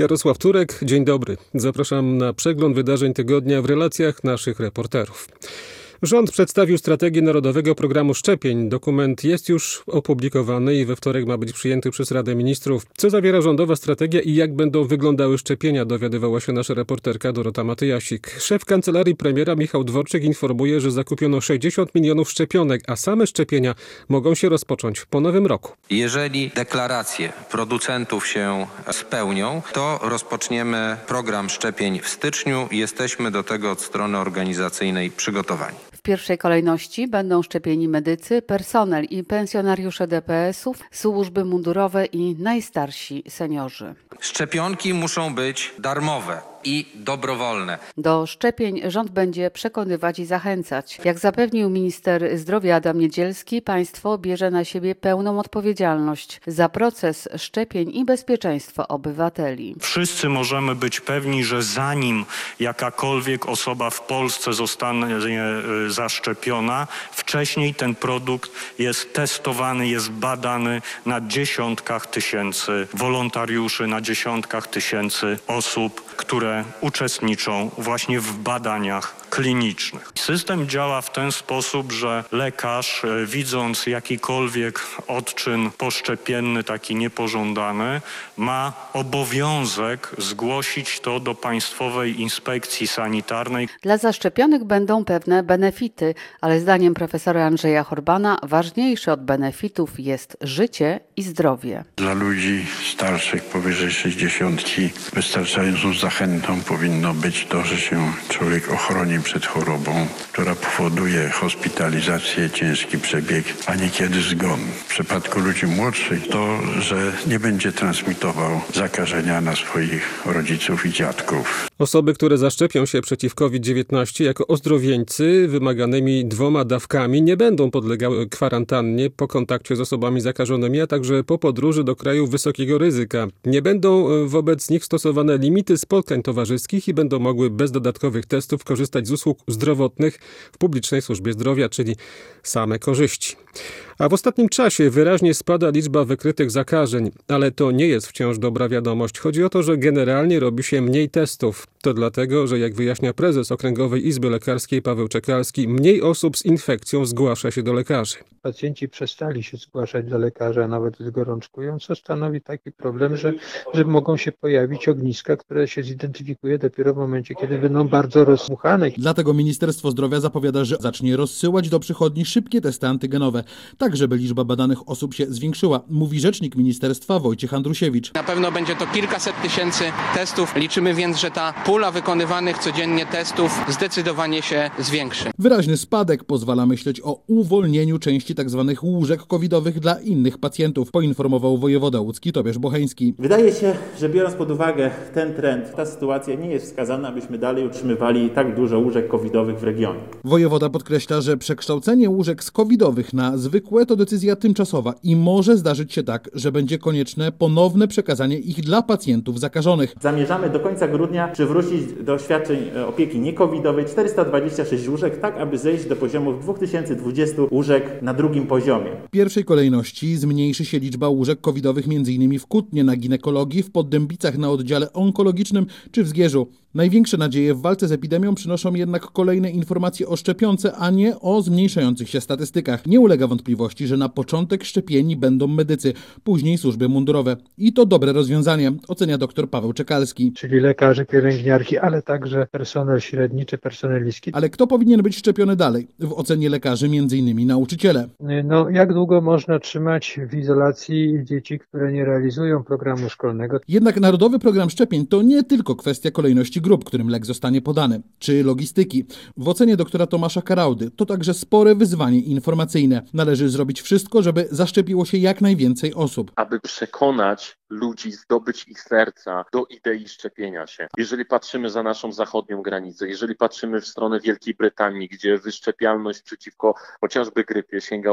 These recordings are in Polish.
Jarosław Turek, dzień dobry. Zapraszam na przegląd wydarzeń tygodnia w relacjach naszych reporterów. Rząd przedstawił strategię Narodowego Programu Szczepień. Dokument jest już opublikowany i we wtorek ma być przyjęty przez Radę Ministrów. Co zawiera rządowa strategia i jak będą wyglądały szczepienia, dowiadywała się nasza reporterka Dorota Matyjasik. Szef kancelarii premiera Michał Dworczyk informuje, że zakupiono 60 milionów szczepionek, a same szczepienia mogą się rozpocząć po nowym roku. Jeżeli deklaracje producentów się spełnią, to rozpoczniemy program szczepień w styczniu. Jesteśmy do tego od strony organizacyjnej przygotowani. W pierwszej kolejności będą szczepieni medycy, personel i pensjonariusze DPS-ów, służby mundurowe i najstarsi seniorzy. Szczepionki muszą być darmowe i dobrowolne. Do szczepień rząd będzie przekonywać i zachęcać. Jak zapewnił minister zdrowia Adam Niedzielski, państwo bierze na siebie pełną odpowiedzialność za proces szczepień i bezpieczeństwo obywateli. Wszyscy możemy być pewni, że zanim jakakolwiek osoba w Polsce zostanie zaszczepiona, wcześniej ten produkt jest testowany, jest badany na dziesiątkach tysięcy wolontariuszy, na dziesiątkach tysięcy osób, które uczestniczą właśnie w badaniach klinicznych. System działa w ten sposób, że lekarz, widząc jakikolwiek odczyn poszczepienny, taki niepożądany, ma obowiązek zgłosić to do Państwowej Inspekcji Sanitarnej. Dla zaszczepionych będą pewne benefity, ale zdaniem profesora Andrzeja Horbana ważniejsze od benefitów jest życie i zdrowie. Dla ludzi starszych powyżej 60 wystarczającą zachętą powinno być to, że się człowiek ochroni przed chorobą, która powoduje hospitalizację, ciężki przebieg, a niekiedy zgon. W przypadku ludzi młodszych to, że nie będzie transmitował zakażenia na swoich rodziców i dziadków. Osoby, które zaszczepią się przeciw COVID-19 jako ozdrowieńcy wymaganymi 2 dawkami nie będą podlegały kwarantannie po kontakcie z osobami zakażonymi, a także po podróży do krajów wysokiego ryzyka. Nie będą wobec nich stosowane limity spotkań towarzyskich i będą mogły bez dodatkowych testów korzystać z usług zdrowotnych w publicznej służbie zdrowia, czyli same korzyści. A w ostatnim czasie wyraźnie spada liczba wykrytych zakażeń, ale to nie jest wciąż dobra wiadomość. Chodzi o to, że generalnie robi się mniej testów. To dlatego, że jak wyjaśnia prezes Okręgowej Izby Lekarskiej Paweł Czekalski, mniej osób z infekcją zgłasza się do lekarzy. Pacjenci przestali się zgłaszać do lekarza, nawet z gorączkują, co stanowi taki problem, że mogą się pojawić ogniska, które się zidentyfikuje dopiero w momencie, kiedy będą bardzo rozdmuchane. Dlatego Ministerstwo Zdrowia zapowiada, że zacznie rozsyłać do przychodni szybkie testy antygenowe, tak żeby liczba badanych osób się zwiększyła, mówi rzecznik ministerstwa Wojciech Andrusiewicz. Na pewno będzie to kilkaset tysięcy testów. Liczymy więc, że ta pula wykonywanych codziennie testów zdecydowanie się zwiększy. Wyraźny spadek pozwala myśleć o uwolnieniu części tzw. łóżek covidowych dla innych pacjentów, poinformował wojewoda łódzki Tobiasz Bocheński. Wydaje się, że biorąc pod uwagę ten trend, ta sytuacja nie jest wskazana, abyśmy dalej utrzymywali tak dużo łóżek covidowych w regionie. Wojewoda podkreśla, że przekształcenie łóżek z covidowych na zwykłe to decyzja tymczasowa i może zdarzyć się tak, że będzie konieczne ponowne przekazanie ich dla pacjentów zakażonych. Zamierzamy do końca grudnia przywrócić do świadczeń opieki niecovidowej 426 łóżek, tak aby zejść do poziomu 2020 łóżek na drugim poziomie. W pierwszej kolejności zmniejszy się liczba łóżek covidowych m.in. w Kutnie na ginekologii, w Poddębicach na oddziale onkologicznym czy w Zgierzu. Największe nadzieje w walce z epidemią przynoszą jednak kolejne informacje o szczepionce, a nie o zmniejszających się statystykach. Nie ulega wątpliwości, że na początek szczepieni będą medycy, później służby mundurowe. I to dobre rozwiązanie, ocenia dr Paweł Czekalski. Czyli lekarze, pielęgniarki, ale także personel średni czy personeliści. Ale kto powinien być szczepiony dalej? W ocenie lekarzy m.in. nauczyciele. Jak długo można trzymać w izolacji dzieci, które nie realizują programu szkolnego? Jednak Narodowy Program Szczepień to nie tylko kwestia kolejności grup, którym lek zostanie podany, czy logistyki. W ocenie doktora Tomasza Karaudy to także spore wyzwanie informacyjne. Należy zrobić wszystko, żeby zaszczepiło się jak najwięcej osób. Aby przekonać ludzi, zdobyć ich serca do idei szczepienia się. Jeżeli patrzymy za naszą zachodnią granicę, jeżeli patrzymy w stronę Wielkiej Brytanii, gdzie wyszczepialność przeciwko chociażby grypie sięga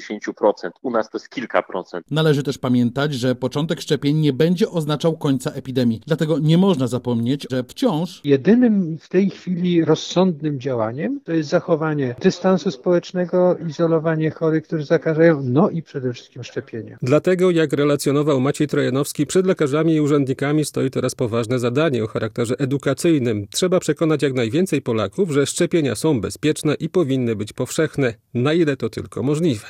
80%, u nas to jest kilka procent. Należy też pamiętać, że początek szczepień nie będzie oznaczał końca epidemii. Dlatego nie można zapomnieć, że wciąż jedynym w tej chwili rozsądnym działaniem to jest zachowanie dystansu społecznego, izolowanie chorych, którzy zakażają, i przede wszystkim szczepienia. Dlatego, jak relacjonował Maciej Trojanowski, Hołowski, przed lekarzami i urzędnikami stoi teraz poważne zadanie o charakterze edukacyjnym. Trzeba przekonać jak najwięcej Polaków, że szczepienia są bezpieczne i powinny być powszechne, na ile to tylko możliwe.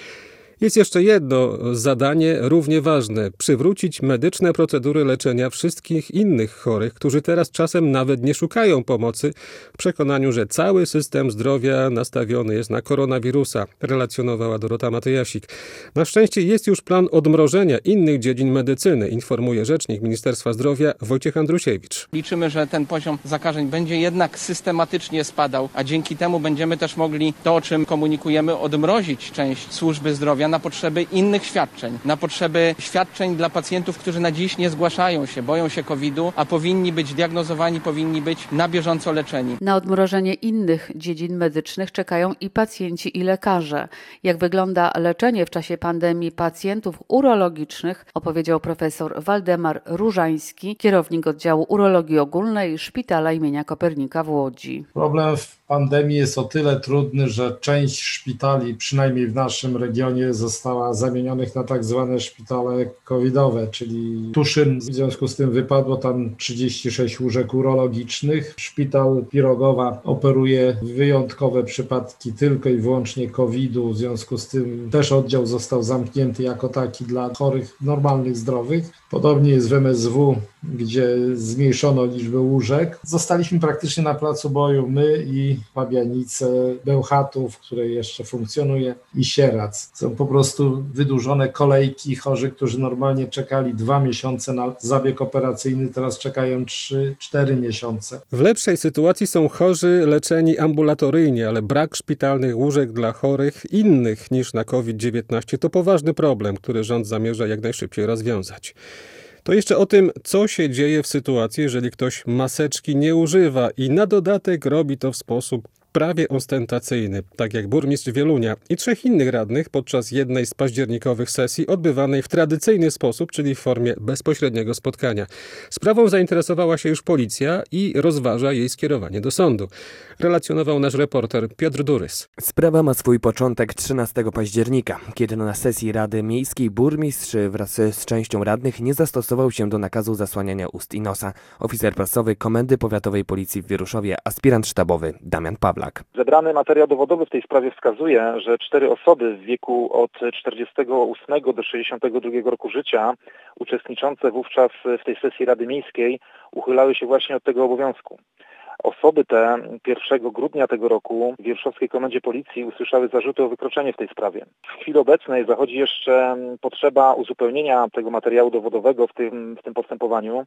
Jest jeszcze jedno zadanie równie ważne – przywrócić medyczne procedury leczenia wszystkich innych chorych, którzy teraz czasem nawet nie szukają pomocy w przekonaniu, że cały system zdrowia nastawiony jest na koronawirusa, relacjonowała Dorota Matyjasik. Na szczęście jest już plan odmrożenia innych dziedzin medycyny, informuje rzecznik Ministerstwa Zdrowia Wojciech Andrusiewicz. Liczymy, że ten poziom zakażeń będzie jednak systematycznie spadał, a dzięki temu będziemy też mogli to, o czym komunikujemy, odmrozić część służby zdrowia na potrzeby innych świadczeń, na potrzeby świadczeń dla pacjentów, którzy na dziś nie zgłaszają się, boją się COVID-u, a powinni być diagnozowani, powinni być na bieżąco leczeni. Na odmrożenie innych dziedzin medycznych czekają i pacjenci, i lekarze. Jak wygląda leczenie w czasie pandemii pacjentów urologicznych, opowiedział profesor Waldemar Różański, kierownik oddziału urologii ogólnej Szpitala imienia Kopernika w Łodzi. Problem w pandemii jest o tyle trudny, że część szpitali, przynajmniej w naszym regionie, została zamienionych na tak zwane szpitale covidowe, czyli Tuszyn. W związku z tym wypadło tam 36 łóżek urologicznych. Szpital Pirogowa operuje wyjątkowe przypadki tylko i wyłącznie COVID-u. W związku z tym też oddział został zamknięty jako taki dla chorych normalnych, zdrowych. Podobnie jest w MSW, gdzie zmniejszono liczbę łóżek. Zostaliśmy praktycznie na placu boju my i Pabianice, Bełchatów, które jeszcze funkcjonuje, i Sieradz. Są po prostu wydłużone kolejki. Chorzy, którzy normalnie czekali 2 miesiące na zabieg operacyjny, teraz czekają 3-4 miesiące. W lepszej sytuacji są chorzy leczeni ambulatoryjnie, ale brak szpitalnych łóżek dla chorych innych niż na COVID-19 to poważny problem, który rząd zamierza jak najszybciej rozwiązać. To jeszcze o tym, co się dzieje w sytuacji, jeżeli ktoś maseczki nie używa i na dodatek robi to w sposób prawie ostentacyjny, tak jak burmistrz Wielunia i 3 innych radnych podczas jednej z październikowych sesji odbywanej w tradycyjny sposób, czyli w formie bezpośredniego spotkania. Sprawą zainteresowała się już policja i rozważa jej skierowanie do sądu. Relacjonował nasz reporter Piotr Durys. Sprawa ma swój początek 13 października, kiedy na sesji Rady Miejskiej burmistrz wraz z częścią radnych nie zastosował się do nakazu zasłaniania ust i nosa. Oficer prasowy Komendy Powiatowej Policji w Wieruszowie, aspirant sztabowy Damian Pawlak. Zebrany materiał dowodowy w tej sprawie wskazuje, że 4 osoby w wieku od 48 do 62 roku życia, uczestniczące wówczas w tej sesji Rady Miejskiej, uchylały się właśnie od tego obowiązku. Osoby te 1 grudnia tego roku w Wierszowskiej Komendzie Policji usłyszały zarzuty o wykroczenie w tej sprawie. W chwili obecnej zachodzi jeszcze potrzeba uzupełnienia tego materiału dowodowego w tym postępowaniu.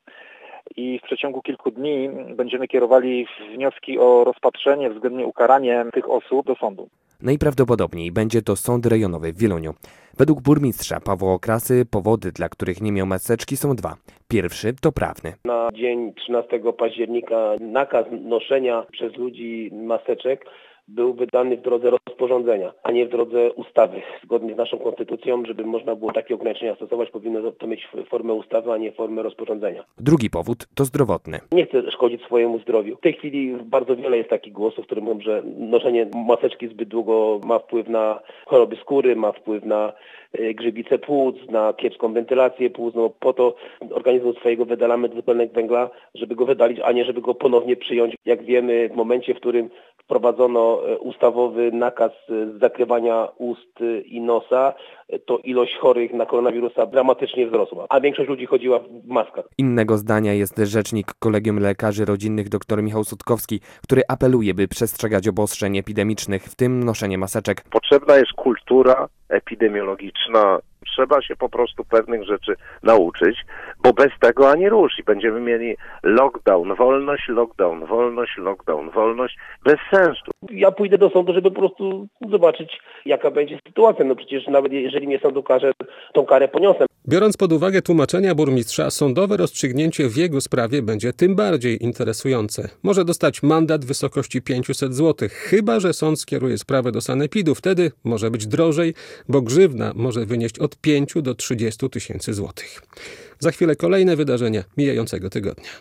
I w przeciągu kilku dni będziemy kierowali wnioski o rozpatrzenie, względnie ukaranie tych osób do sądu. Najprawdopodobniej będzie to sąd rejonowy w Wieluniu. Według burmistrza Pawła Okrasy powody, dla których nie miał maseczki, są 2. Pierwszy to prawny. Na dzień 13 października nakaz noszenia przez ludzi maseczek był wydany w drodze rozporządzenia, a nie w drodze ustawy. Zgodnie z naszą konstytucją, żeby można było takie ograniczenia stosować, powinno to mieć formę ustawy, a nie formę rozporządzenia. Drugi powód to zdrowotny. Nie chcę szkodzić swojemu zdrowiu. W tej chwili bardzo wiele jest takich głosów, które mówią, że noszenie maseczki zbyt długo ma wpływ na choroby skóry, ma wpływ na grzybice płuc, na kiepską wentylację płuc. No, po to organizmu swojego wydalamy dwutlenek węgla, żeby go wydalić, a nie żeby go ponownie przyjąć. Jak wiemy, w momencie, w którym wprowadzono ustawowy nakaz zakrywania ust i nosa, to ilość chorych na koronawirusa dramatycznie wzrosła, a większość ludzi chodziła w maskach. Innego zdania jest rzecznik Kolegium Lekarzy Rodzinnych dr Michał Sutkowski, który apeluje, by przestrzegać obostrzeń epidemicznych, w tym noszenie maseczek. Potrzebna jest kultura epidemiologiczna. Trzeba się po prostu pewnych rzeczy nauczyć, bo bez tego ani rusz i będziemy mieli lockdown, wolność, lockdown, wolność, lockdown, wolność, bez sensu. Ja pójdę do sądu, żeby po prostu zobaczyć, jaka będzie sytuacja. No przecież nawet jeżeli mnie sąd ukarze, tą karę poniosę. Biorąc pod uwagę tłumaczenia burmistrza, sądowe rozstrzygnięcie w jego sprawie będzie tym bardziej interesujące. Może dostać mandat w wysokości 500 zł, chyba że sąd skieruje sprawę do sanepidu. Wtedy może być drożej, bo grzywna może wynieść od 5 do 30 tysięcy złotych. Za chwilę kolejne wydarzenia mijającego tygodnia.